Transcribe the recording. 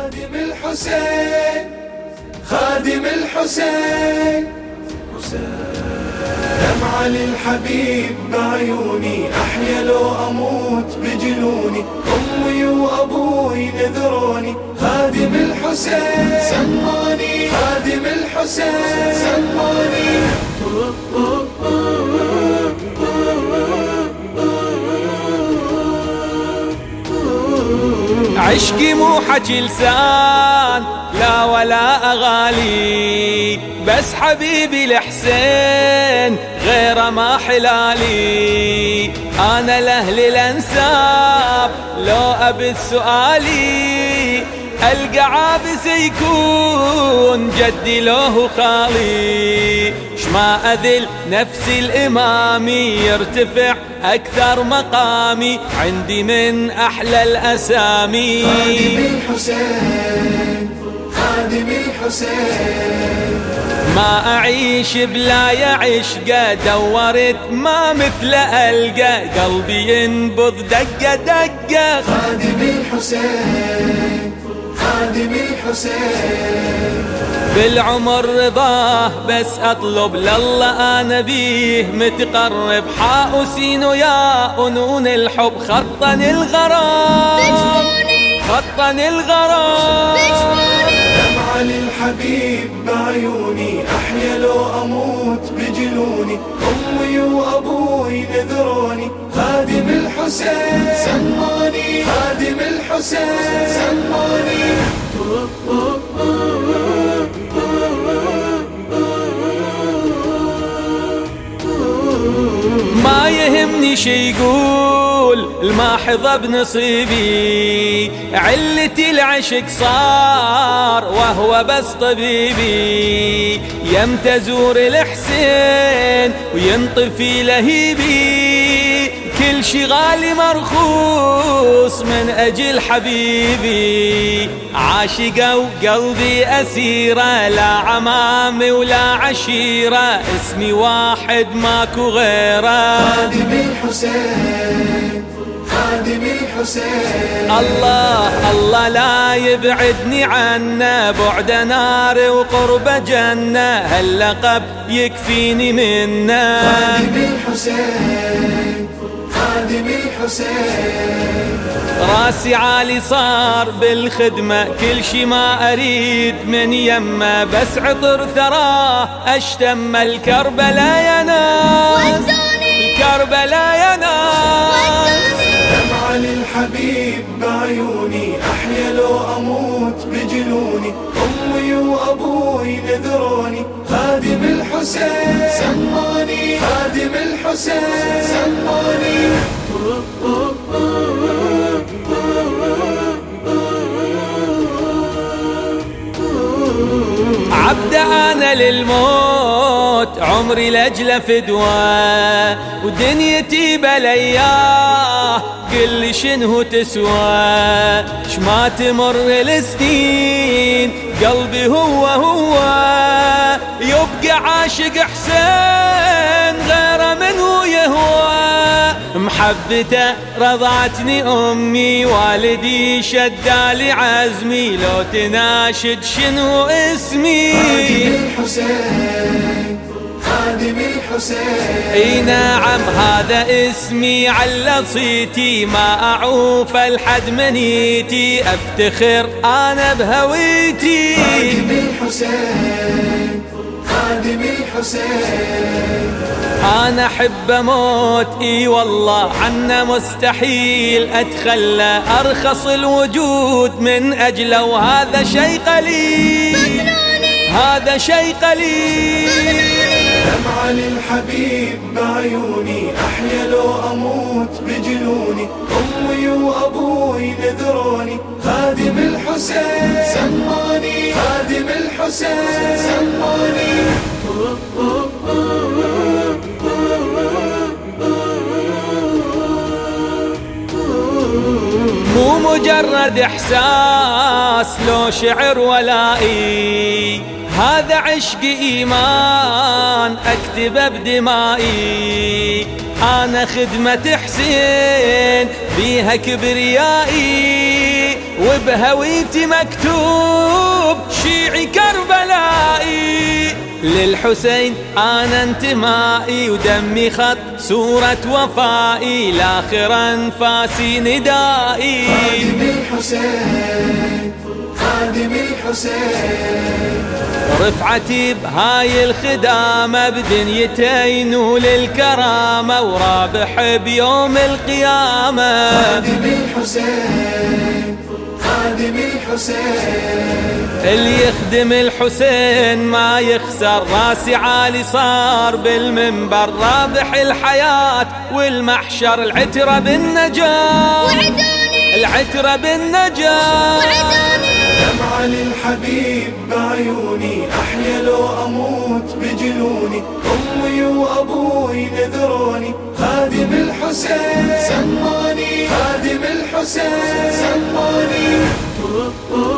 خادم الحسين خادم الحسين دمعة للحبيب بعيوني، أحيا لو أموت بجنوني، أمي وأبوي نذروني. خادم الحسين سموني، خادم الحسين سموني. عشقي مو حكي لسان لا ولا أغالي، بس حبيبي الحسين غيره ما حلالي. أنا لأهل الأنساب لو أبد سؤالي، ألقى عابس يكون جدي لو خالي. شما أذل نفسي الإمامي، يرتفع أكثر مقامي عندي من أحلى الأسامي. خادم الحسين خادم الحسين ما أعيش بلا عشقه، دورت ما مثل ألقى، قلبي ينبض دقة دقة. خادم الحسين خادم الحسين بالعمر رضاه بس أطلب لله أنا بيه متقرب. حاء وسين وياء ونون الحب خطني الغرام، خطني الغرام. دمعة للحبيب بعيوني، أحيا لو أموت بجنوني، أمي وأبوي نذروني. خادم الحسين سموني، خادم الحسين سموني. ما يهمني شي يقول الماحظة بنصيبي، علتي العشق صار وهو بس طبيبي. يم تزور الحسين وينطفي لهيبي، كل شي غالي مرخوص من أجل حبيبي. عاشقة وقلبي أسيرة، لا عمامي ولا عشيرة، اسمي واحد ماكو غيره. خادم الحسين خادم الحسين الله الله لا يبعدني عنه، بعد نار وقرب جنة، هاللقب يكفيني منه. خادم الحسين خادم الحسين راسي عالي صار بالخدمة، كل شي ما أريد من يمه، بس عطر ثراه أشتم. الكربلاء يا ناس، الكربلاء يا ناس. دمعة للحبيب بعيوني، أحيا لو أموت بجنوني، أمي وأبوي نذروني. خادم الحسين سموني، خادم الحسين سموني. عبد أنا للموت، عمري لأجله فدوى، ودنيتي بلياه قل لي شنو تسوى. شما تمر السنين قلبي هو يبقى عاشق حسين غيره منه يهوى. محبته رضعتني أمي، والدي شدالي عزمي، لو تناشد شنو اسمي. خادم الحسين خادم الحسين اي نعم هذا اسمي على صيتي، ما اعوف الحد منيتي، افتخر انا بهويتي. خادم الحسين خادم الحسين انا احب اموت اي والله، عنه مستحيل اتخلى، ارخص الوجود من اجله، وهذا شيء قليل، هذا شيء قليل. دمعة للحبيب بعيوني، أحيا لو أموت بجنوني، أمي وأبوي نذروني. خادم الحسين سموني، خادم الحسين سموني. مو مجرد إحساس لو شعر ولائي، هذا عشق إيمان أكتبه بدمائي. أنا خدمة حسين بيها كبريائي، وبهويتي مكتوب شيعي كربلائي. للحسين أنا انتمائي ودمي خط صورة وفائي، لاخر أنفاسي ندائي. خادم الحسين خادم الحسين، رفعتي بهاي الخدامة بدنيتين وللكرامة، ورابح بيوم القيامة. خادم الحسين خادم الحسين، اللي يخدم الحسين ما يخسر، راسي عالي صار بالمنبر، رابح الحياة والمحشر. العترة بالنجاة وعدوني، العترة بالنجاة. وعدوني دمعة للحبيب بعيوني، أحيا لو أموت بجنوني. أمي وأبوي نذروني، خادم الحسين سموني، خادم الحسين سموني.